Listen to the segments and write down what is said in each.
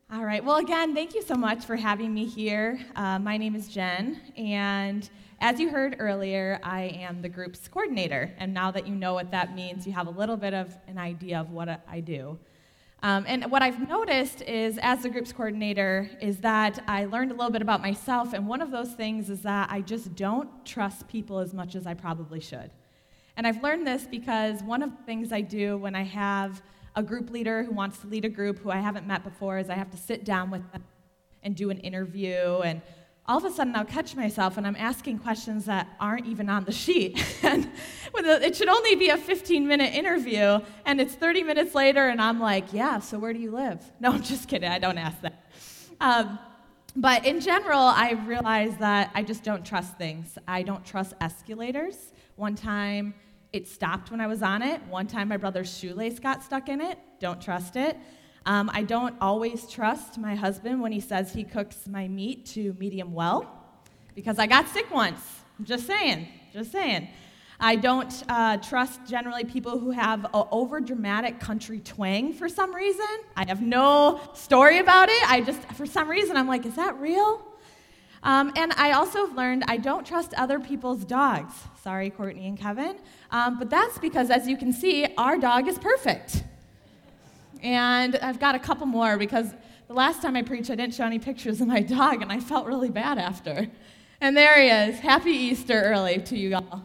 All right. Well, again, thank you so much for having me here. My name is Jen, and as you heard earlier, I am the group's coordinator. And now that you know what that means, you have a little bit of an idea of what I do. And what I've noticed is, as the group's coordinator, is that I learned a little bit about myself, and one of those things is that I just don't trust people as much as I probably should. And I've learned this because one of the things I do when I have a group leader who wants to lead a group who I haven't met before is I have to sit down with them and do an interview, and all of a sudden I'll catch myself and I'm asking questions that aren't even on the sheet. And it should only be a 15-minute interview, and it's 30 minutes later and I'm like, yeah, so where do you live? No, I'm just kidding, I don't ask that. But in general, I realize that I just don't trust things. I don't trust escalators. One time, it stopped when I was on it. One time, my brother's shoelace got stuck in it. Don't trust it. I don't always trust my husband when he says he cooks my meat to medium well, because I got sick once. Just saying. I don't trust generally people who have an over-dramatic country twang for some reason. I have no story about it. For some reason, I'm like, is that real? And I also have learned I don't trust other people's dogs. Sorry, Courtney and Kevin. But that's because, as you can see, our dog is perfect. And I've got a couple more because the last time I preached, I didn't show any pictures of my dog, and I felt really bad after. And there he is. Happy Easter early to you all.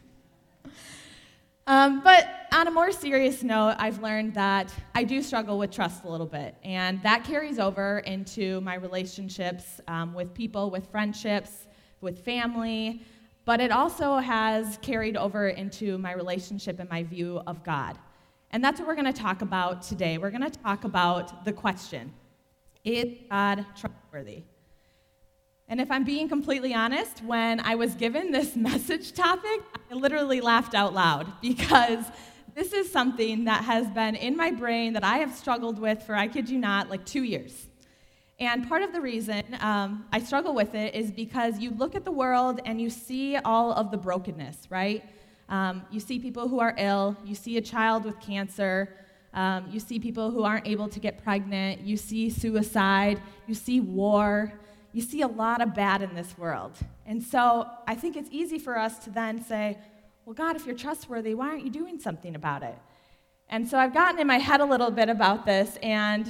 But on a more serious note, I've learned that I do struggle with trust a little bit, and that carries over into my relationships with people, with friendships, with family, but it also has carried over into my relationship and my view of God. And that's what we're going to talk about today. We're going to talk about the question, is God trustworthy? And if I'm being completely honest, when I was given this message topic, I literally laughed out loud because this is something that has been in my brain that I have struggled with for, I kid you not, like 2 years. And part of the reason I struggle with it is because you look at the world and you see all of the brokenness, right? You see people who are ill, you see a child with cancer, you see people who aren't able to get pregnant, you see suicide, you see war. You see a lot of bad in this world. And so I think it's easy for us to then say, well, God, if you're trustworthy, why aren't you doing something about it? And so I've gotten in my head a little bit about this, and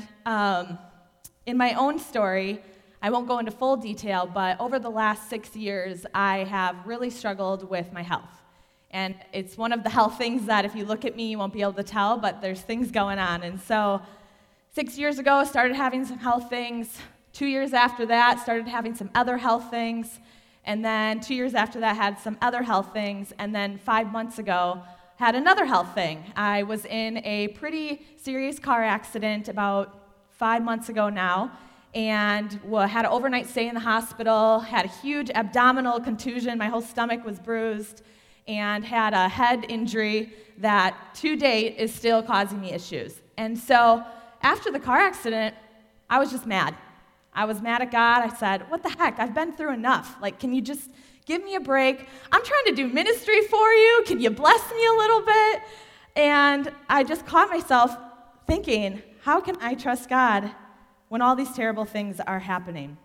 in my own story, I won't go into full detail, but over the last 6 years, I have really struggled with my health. And it's one of the health things that if you look at me, you won't be able to tell, but there's things going on. And so 6 years ago, I started having some health things. 2 years after that, started having some other health things, and then 2 years after that, had some other health things, and then 5 months ago, had another health thing. I was in a pretty serious car accident about 5 months ago now, and had an overnight stay in the hospital, had a huge abdominal contusion, my whole stomach was bruised, and had a head injury that, to date, is still causing me issues. And so, after the car accident, I was just mad. I was mad at God. I said, what the heck? I've been through enough. Like, can you just give me a break? I'm trying to do ministry for you. Can you bless me a little bit? And I just caught myself thinking, how can I trust God when all these terrible things are happening?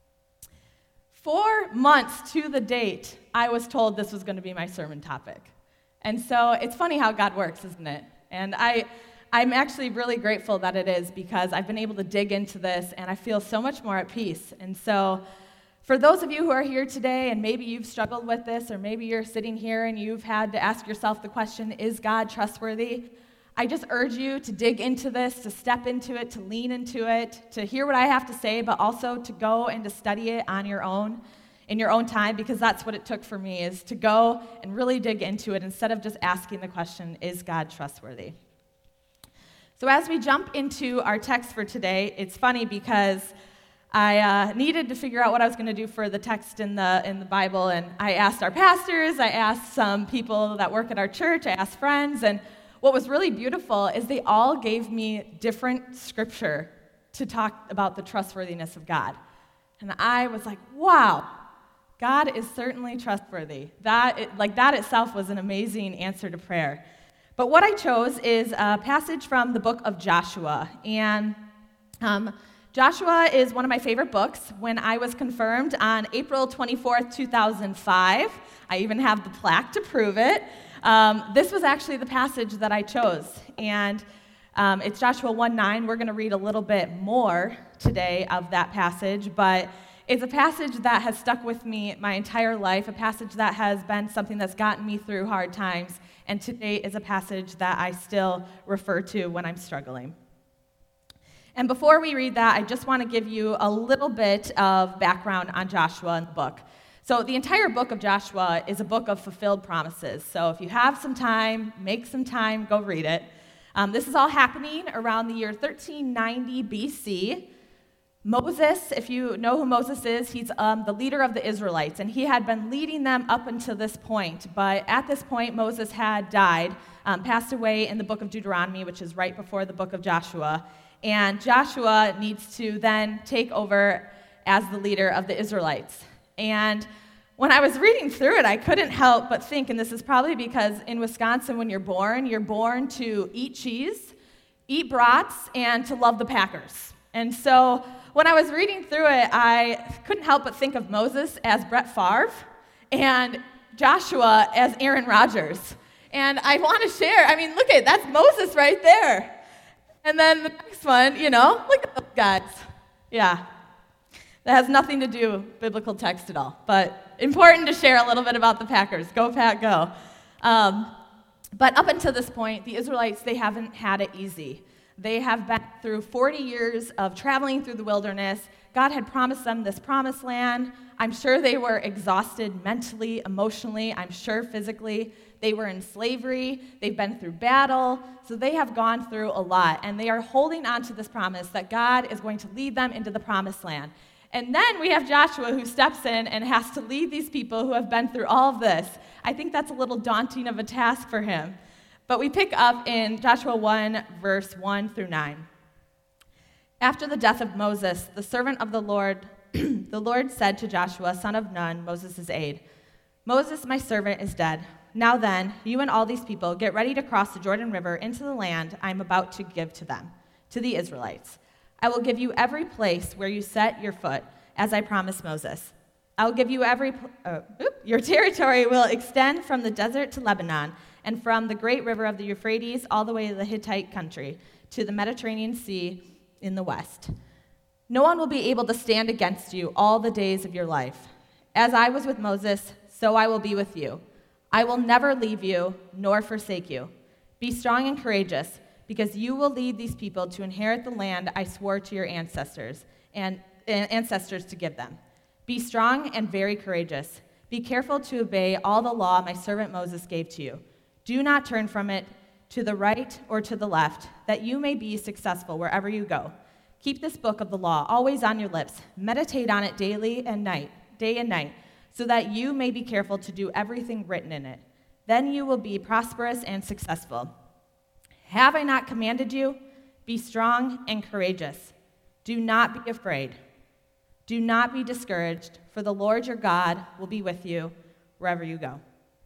4 months to the date, I was told this was going to be my sermon topic. And so it's funny how God works, isn't it? And I'm actually really grateful that it is, because I've been able to dig into this and I feel so much more at peace. And so for those of you who are here today and maybe you've struggled with this, or maybe you're sitting here and you've had to ask yourself the question, is God trustworthy? I just urge you to dig into this, to step into it, to lean into it, to hear what I have to say, but also to go and to study it on your own, in your own time, because that's what it took for me, is to go and really dig into it instead of just asking the question, is God trustworthy? So as we jump into our text for today, it's funny because I needed to figure out what I was going to do for the text in the Bible, and I asked our pastors, I asked some people that work at our church, I asked friends, and what was really beautiful is they all gave me different scripture to talk about the trustworthiness of God. And I was like, wow, God is certainly trustworthy. That itself was an amazing answer to prayer. But what I chose is a passage from the book of Joshua. And Joshua is one of my favorite books. When I was confirmed on April 24th, 2005, I even have the plaque to prove it. This was actually the passage that I chose, and it's Joshua 1:9. We're going to read a little bit more today of that passage, but it's a passage that has stuck with me my entire life, a passage that has been something that's gotten me through hard times, and today is a passage that I still refer to when I'm struggling. And before we read that, I just want to give you a little bit of background on Joshua and the book. So the entire book of Joshua is a book of fulfilled promises. So if you have some time, make some time, go read it. This is all happening around the year 1390 BC. Moses, if you know who Moses is, he's the leader of the Israelites, and he had been leading them up until this point. But at this point, Moses had died, passed away in the book of Deuteronomy, which is right before the book of Joshua. And Joshua needs to then take over as the leader of the Israelites. And when I was reading through it, I couldn't help but think, and this is probably because in Wisconsin, when you're born to eat cheese, eat brats, and to love the Packers. And so when I was reading through it, I couldn't help but think of Moses as Brett Favre and Joshua as Aaron Rodgers. And I want to share, look at that's Moses right there. And then the next one, look at those guys. Yeah. That has nothing to do with biblical text at all, but important to share a little bit about the Packers. Go, Pack, go. But up until this point, the Israelites, they haven't had it easy. They have been through 40 years of traveling through the wilderness. God had promised them this promised land. I'm sure they were exhausted mentally, emotionally, I'm sure physically. They were in slavery. They've been through battle. So they have gone through a lot, and they are holding on to this promise that God is going to lead them into the promised land. And then we have Joshua who steps in and has to lead these people who have been through all of this. I think that's a little daunting of a task for him. But we pick up in Joshua 1, verse 1 through 9. After the death of Moses, the servant of the Lord, the Lord said to Joshua, son of Nun, Moses' aide, Moses, my servant, is dead. Now then, you and all these people get ready to cross the Jordan River into the land I am about to give to them, to the Israelites. I will give you every place where you set your foot, as I promised Moses. I will give you your territory will extend from the desert to Lebanon, and from the great river of the Euphrates all the way to the Hittite country, to the Mediterranean Sea in the west. No one will be able to stand against you all the days of your life. As I was with Moses, so I will be with you. I will never leave you nor forsake you. Be strong and courageous, because you will lead these people to inherit the land I swore to your ancestors to give them. Be strong and very courageous. Be careful to obey all the law my servant Moses gave to you. Do not turn from it to the right or to the left, that you may be successful wherever you go. Keep this book of the law always on your lips. Meditate on it day and night, so that you may be careful to do everything written in it. Then you will be prosperous and successful. Have I not commanded you? Be strong and courageous. Do not be afraid. Do not be discouraged, for the Lord your God will be with you wherever you go.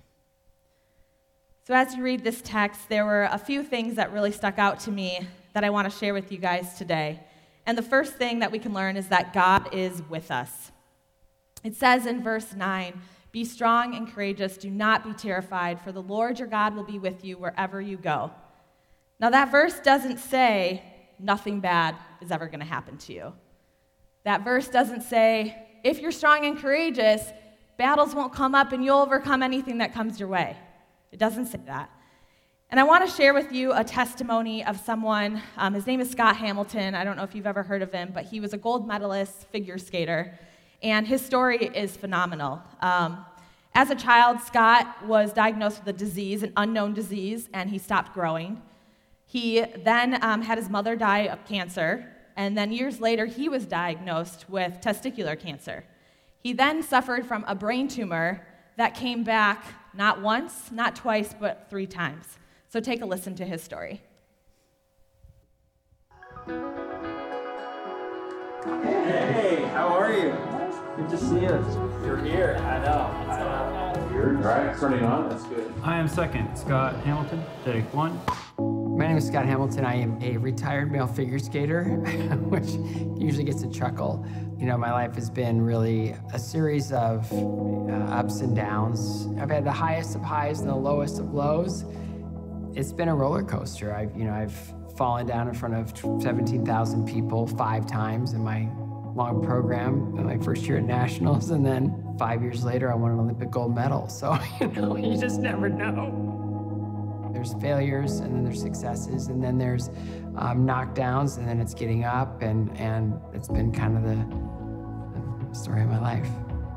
So as you read this text, there were a few things that really stuck out to me that I want to share with you guys today. And the first thing that we can learn is that God is with us. It says in verse 9, be strong and courageous, do not be terrified, for the Lord your God will be with you wherever you go. Now that verse doesn't say nothing bad is ever going to happen to you. That verse doesn't say, if you're strong and courageous, battles won't come up and you'll overcome anything that comes your way. It doesn't say that. And I want to share with you a testimony of someone. His name is Scott Hamilton. I don't know if you've ever heard of him, but he was a gold medalist figure skater. And his story is phenomenal. As a child, Scott was diagnosed with a disease, an unknown disease, and he stopped growing. He then had his mother die of cancer, and then years later, he was diagnosed with testicular cancer. He then suffered from a brain tumor that came back not once, not twice, but 3 times. So take a listen to his story. Hey, how are you? Good to see you. You're here. I know. You're right. Turning on. That's good. I am second. Scott Hamilton. Take 1. My name is Scott Hamilton. I am a retired male figure skater, which usually gets a chuckle. You know, my life has been really a series of ups and downs. I've had the highest of highs and the lowest of lows. It's been a roller coaster. I've fallen down in front of 17,000 people 5 times in my long program in my first year at Nationals, and then 5 years later, I won an Olympic gold medal. So, you just never know. There's failures, and then there's successes, and then there's knockdowns, and then it's getting up, and it's been kind of the story of my life.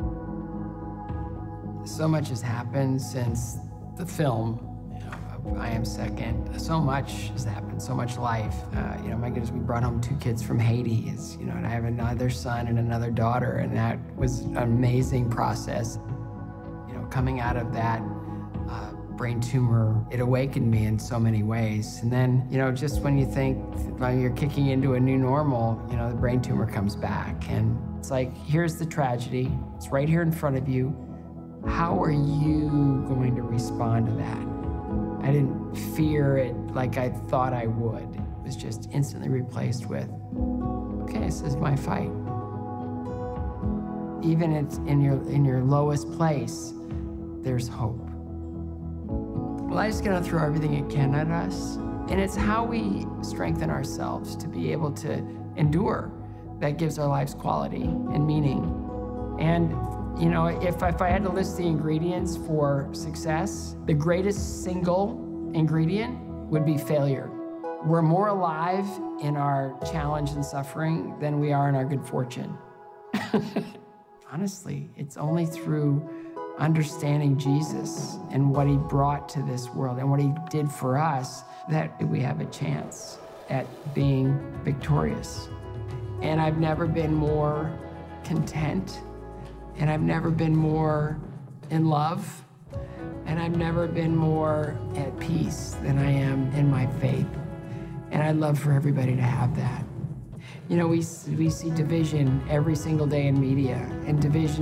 So much has happened since the film, I Am Second. So much has happened, so much life. My goodness, we brought home 2 kids from Haiti, and I have another son and another daughter, and that was an amazing process. Coming out of that brain tumor, it awakened me in so many ways. And then, just when you think you're kicking into a new normal, the brain tumor comes back. And it's like, here's the tragedy. It's right here in front of you. How are you going to respond to that? I didn't fear it like I thought I would. It was just instantly replaced with, okay, this is my fight. Even in your lowest place, there's hope. Life's gonna throw everything it can at us, and it's how we strengthen ourselves to be able to endure that gives our lives quality and meaning. And if I had to list the ingredients for success, the greatest single ingredient would be failure. We're more alive in our challenge and suffering than we are in our good fortune. Honestly, it's only through understanding Jesus and what he brought to this world and what he did for us that we have a chance at being victorious. And I've never been more content, and I've never been more in love, and I've never been more at peace than I am in my faith. And I'd love for everybody to have that. We see division every single day in media, and division.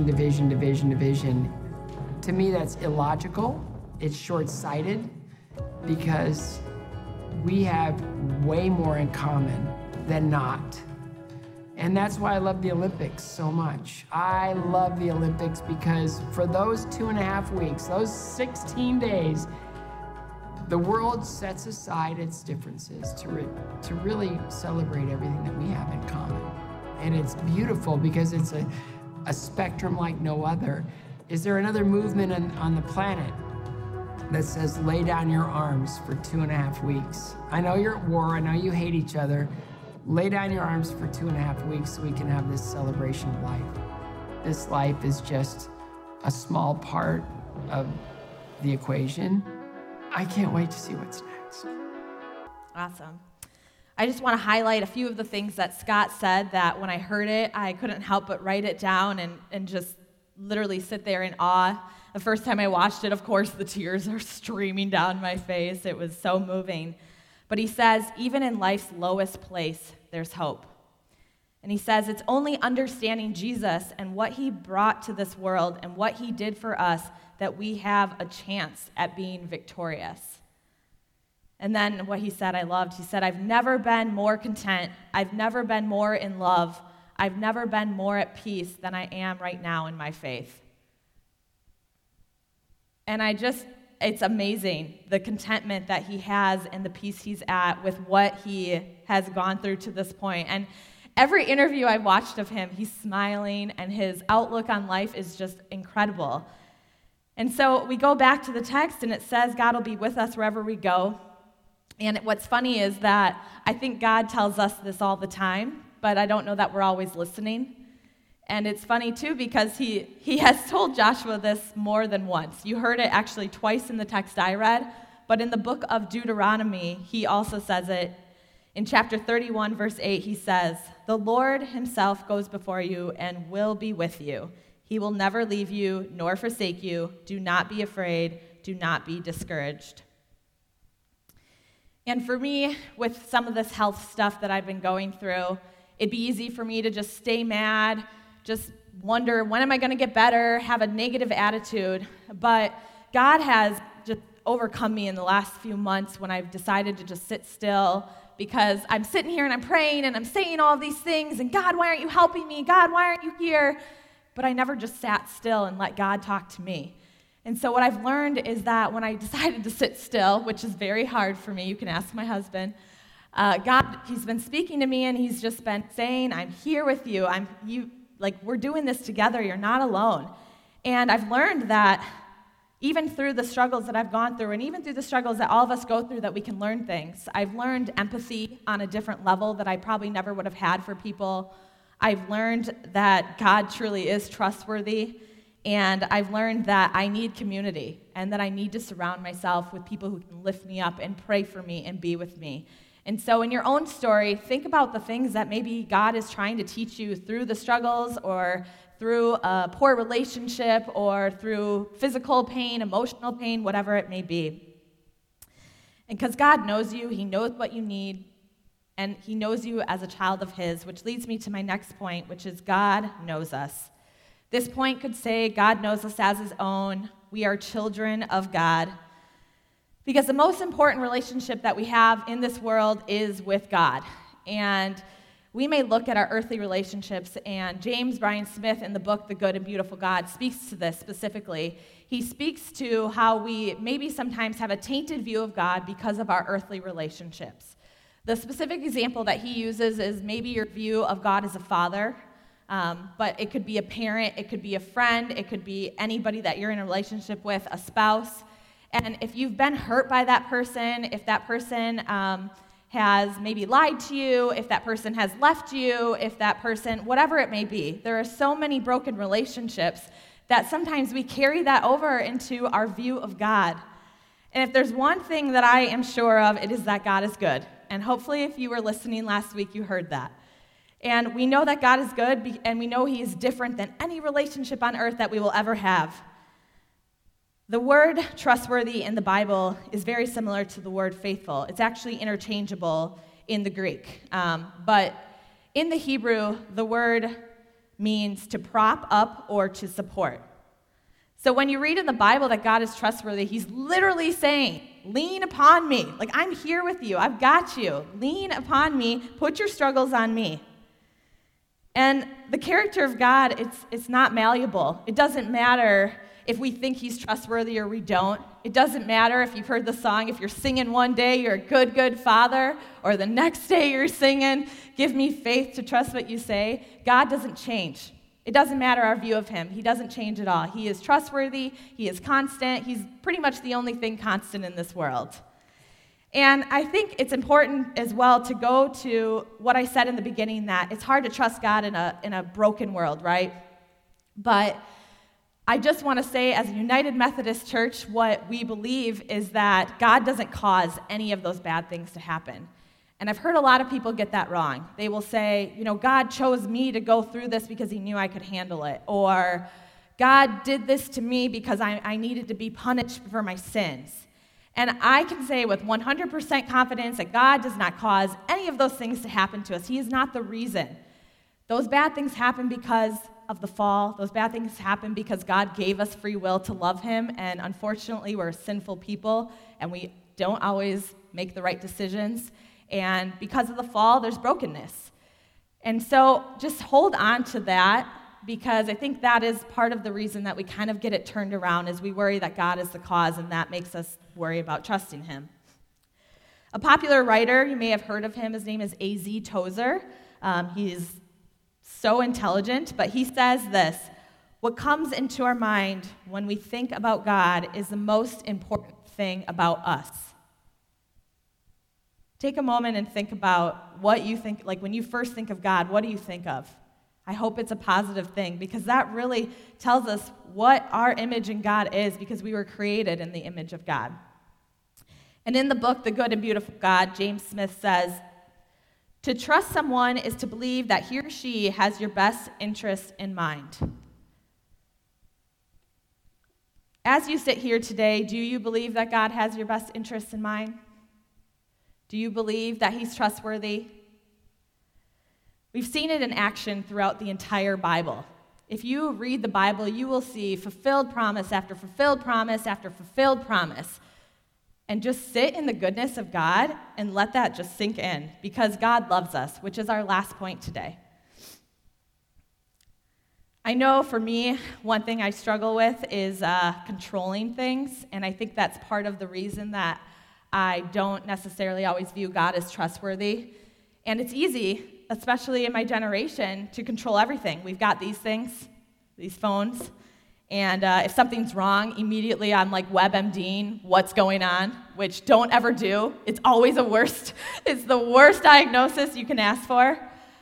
To me, that's illogical. It's short-sighted because we have way more in common than not. And that's why I love the Olympics so much. I love the Olympics because for those 2.5 weeks, those 16 days, the world sets aside its differences to really celebrate everything that we have in common. And it's beautiful because it's a spectrum like no other. Is there another movement on the planet that says lay down your arms for 2.5 weeks? I know you're at war, I know you hate each other. Lay down your arms for 2.5 weeks so we can have this celebration of life. This life is just a small part of the equation. I can't wait to see what's next. Awesome. I just want to highlight a few of the things that Scott said that when I heard it, I couldn't help but write it down and just literally sit there in awe. The first time I watched it, of course, the tears are streaming down my face. It was so moving. But he says, even in life's lowest place, there's hope. And he says, it's only understanding Jesus and what he brought to this world and what he did for us that we have a chance at being victorious. And then what he said I loved. He said, I've never been more content. I've never been more in love. I've never been more at peace than I am right now in my faith. And it's amazing, the contentment that he has and the peace he's at with what he has gone through to this point. And every interview I've watched of him, he's smiling, and his outlook on life is just incredible. And so we go back to the text, and it says God will be with us wherever we go. And what's funny is that I think God tells us this all the time, but I don't know that we're always listening. And it's funny, too, because he has told Joshua this more than once. You heard it actually twice in the text I read, but in the book of Deuteronomy, he also says it. In chapter 31, verse 8, he says, the Lord himself goes before you and will be with you. He will never leave you nor forsake you. Do not be afraid. Do not be discouraged. And for me, with some of this health stuff that I've been going through, it'd be easy for me to just stay mad, just wonder, when am I going to get better, have a negative attitude. But God has just overcome me in the last few months when I've decided to just sit still, because I'm sitting here and I'm praying and I'm saying all these things, and God, why aren't you helping me? God, why aren't you here? But I never just sat still and let God talk to me. And so what I've learned is that when I decided to sit still, which is very hard for me, you can ask my husband, God, he's been speaking to me, and he's just been saying, I'm here with you. We're doing this together. You're not alone. And I've learned that even through the struggles that I've gone through, and even through the struggles that all of us go through, that we can learn things. I've learned empathy on a different level that I probably never would have had for people. I've learned that God truly is trustworthy. And I've learned that I need community, and that I need to surround myself with people who can lift me up and pray for me and be with me. And so in your own story, think about the things that maybe God is trying to teach you through the struggles, or through a poor relationship, or through physical pain, emotional pain, whatever it may be. And because God knows you, he knows what you need, and he knows you as a child of his, which leads me to my next point, which is God knows us. This point could say God knows us as his own. We are children of God. Because the most important relationship that we have in this world is with God. And we may look at our earthly relationships, and James Bryan Smith in the book, The Good and Beautiful God, speaks to this specifically. He speaks to how we maybe sometimes have a tainted view of God because of our earthly relationships. The specific example that he uses is maybe your view of God as a father. But it could be a parent, it could be a friend, it could be anybody that you're in a relationship with, a spouse. And if you've been hurt by that person, if that person has maybe lied to you, if that person has left you, if that person, whatever it may be, there are so many broken relationships that sometimes we carry that over into our view of God. And if there's one thing that I am sure of, it is that God is good. And hopefully if you were listening last week, you heard that. And we know that God is good, and we know he is different than any relationship on earth that we will ever have. The word trustworthy in the Bible is very similar to the word faithful. It's actually interchangeable in the Greek. But in the Hebrew, the word means to prop up or to support. So when you read in the Bible that God is trustworthy, he's literally saying, lean upon me. Like, I'm here with you. I've got you. Lean upon me. Put your struggles on me. And the character of God, it's not malleable. It doesn't matter if we think he's trustworthy or we don't. It doesn't matter if you've heard the song, if you're singing one day, you're a good, good father, or the next day you're singing, give me faith to trust what you say. God doesn't change. It doesn't matter our view of him. He doesn't change at all. He is trustworthy. He is constant. He's pretty much the only thing constant in this world. And I think it's important as well to go to what I said in the beginning, that it's hard to trust God in a broken world, right? But I just want to say, as a United Methodist Church, what we believe is that God doesn't cause any of those bad things to happen. And I've heard a lot of people get that wrong. They will say, God chose me to go through this because he knew I could handle it. Or God did this to me because I needed to be punished for my sins. And I can say with 100% confidence that God does not cause any of those things to happen to us. He is not the reason. Those bad things happen because of the fall. Those bad things happen because God gave us free will to love him. And unfortunately, we're sinful people, and we don't always make the right decisions. And because of the fall, there's brokenness. And so just hold on to that, because I think that is part of the reason that we kind of get it turned around, is we worry that God is the cause, and that makes us worry about trusting him. A popular writer, you may have heard of him, his name is A.Z. Tozer. He's so intelligent, but he says this: what comes into our mind when we think about God is the most important thing about us. Take a moment and think about what you think, like when you first think of God, what do you think of? I hope it's a positive thing, because that really tells us what our image in God is, because we were created in the image of God. And in the book, The Good and Beautiful God, James Smith says, to trust someone is to believe that he or she has your best interest in mind. As you sit here today, do you believe that God has your best interest in mind? Do you believe that he's trustworthy? We've seen it in action throughout the entire Bible. If you read the Bible, you will see fulfilled promise after fulfilled promise after fulfilled promise. and just sit in the goodness of God and let that just sink in, because God loves us, which is our last point today. I know for me, one thing I struggle with is controlling things, and I think that's part of the reason that I don't necessarily always view God as trustworthy. And it's easy, especially in my generation, to control everything. We've got these things, these phones, and if something's wrong, immediately I'm like WebMDing what's going on, which don't ever do. It's always it's the worst diagnosis you can ask for.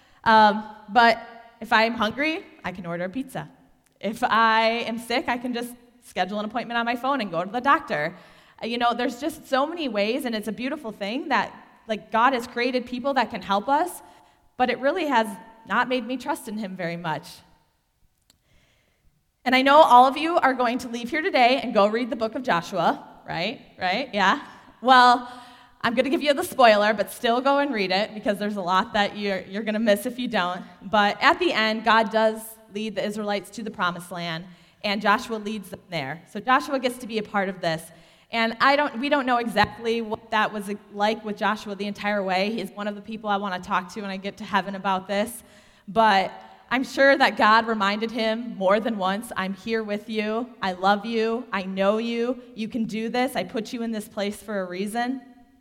But if I'm hungry, I can order a pizza. If I am sick, I can just schedule an appointment on my phone and go to the doctor. There's just so many ways, and it's a beautiful thing that God has created people that can help us, but it really has not made me trust in him very much. And I know all of you are going to leave here today and go read the book of Joshua, right? Yeah. Well, I'm going to give you the spoiler, but still go and read it, because there's a lot that you're going to miss if you don't. But at the end, God does lead the Israelites to the promised land, and Joshua leads them there. So Joshua gets to be a part of this. And we don't know exactly what that was like with Joshua the entire way. He's one of the people I want to talk to when I get to heaven about this. But I'm sure that God reminded him more than once, I'm here with you, I love you, I know you, you can do this, I put you in this place for a reason.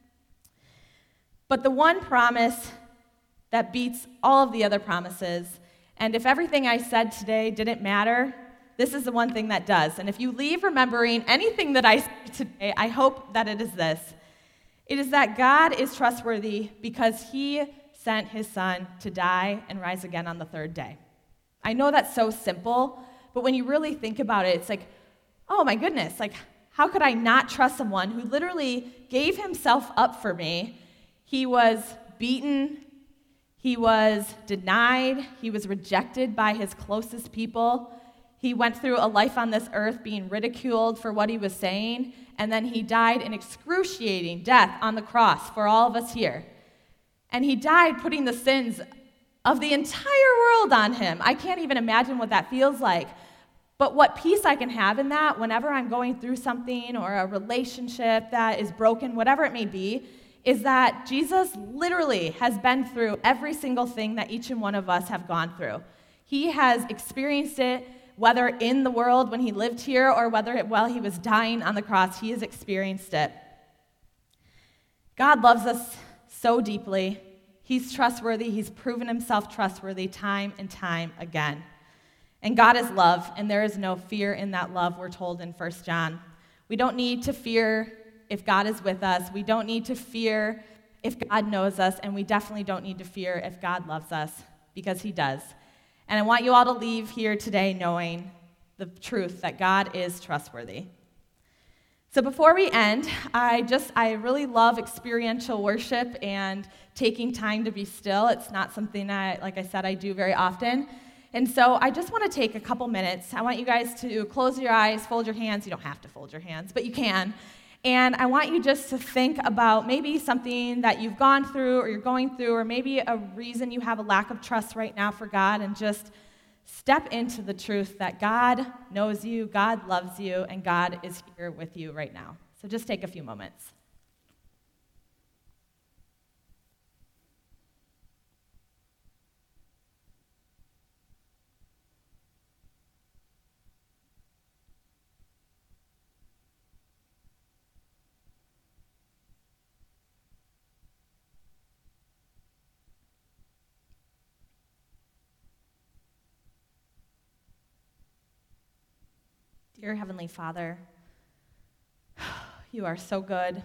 But the one promise that beats all of the other promises, and if everything I said today didn't matter, this is the one thing that does. And if you leave remembering anything that I said today, I hope that it is this. It is that God is trustworthy because he sent his son to die and rise again on the third day. I know that's so simple, but when you really think about it, it's like, oh my goodness, how could I not trust someone who literally gave himself up for me? He was beaten, he was denied, he was rejected by his closest people. He went through a life on this earth being ridiculed for what he was saying, and then he died an excruciating death on the cross for all of us here. And he died putting the sins of the entire world on him. I can't even imagine what that feels like. But what peace I can have in that whenever I'm going through something or a relationship that is broken, whatever it may be, is that Jesus literally has been through every single thing that each and one of us have gone through. He has experienced it, whether in the world when he lived here or while he was dying on the cross, he has experienced it. God loves us so deeply. He's trustworthy. He's proven himself trustworthy time and time again. And God is love, and there is no fear in that love, we're told in 1 John. We don't need to fear if God is with us. We don't need to fear if God knows us, and we definitely don't need to fear if God loves us, because he does. And I want you all to leave here today knowing the truth that God is trustworthy. So before we end, I really love experiential worship and taking time to be still. It's not something like I said, I do very often. And so I just want to take a couple minutes. I want you guys to close your eyes, fold your hands. You don't have to fold your hands, but you can. And I want you just to think about maybe something that you've gone through or you're going through, or maybe a reason you have a lack of trust right now for God, and just step into the truth that God knows you, God loves you, and God is here with you right now. So just take a few moments. Dear Heavenly Father, you are so good.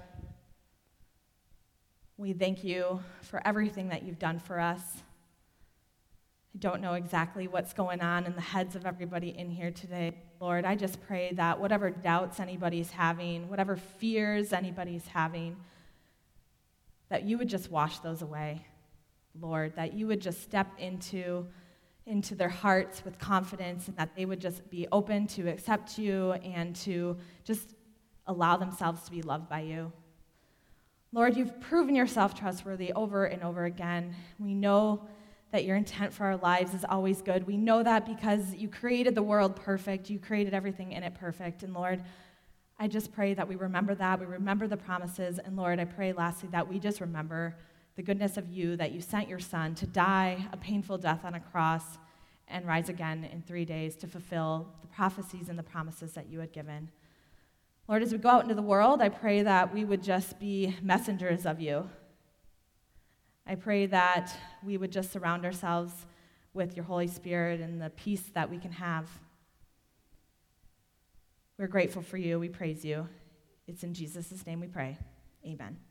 We thank you for everything that you've done for us. I don't know exactly what's going on in the heads of everybody in here today. Lord, I just pray that whatever doubts anybody's having, whatever fears anybody's having, that you would just wash those away, Lord, that you would just step into their hearts with confidence, and that they would just be open to accept you and to just allow themselves to be loved by you. Lord, you've proven yourself trustworthy over and over again. We know that your intent for our lives is always good. We know that because you created the world perfect. You created everything in it perfect. And Lord, I just pray that we remember that, we remember the promises, and Lord, I pray lastly that we just remember the goodness of you, that you sent your son to die a painful death on a cross and rise again in 3 days to fulfill the prophecies and the promises that you had given. Lord, as we go out into the world, I pray that we would just be messengers of you. I pray that we would just surround ourselves with your Holy Spirit and the peace that we can have. We're grateful for you. We praise you. It's in Jesus' name we pray. Amen.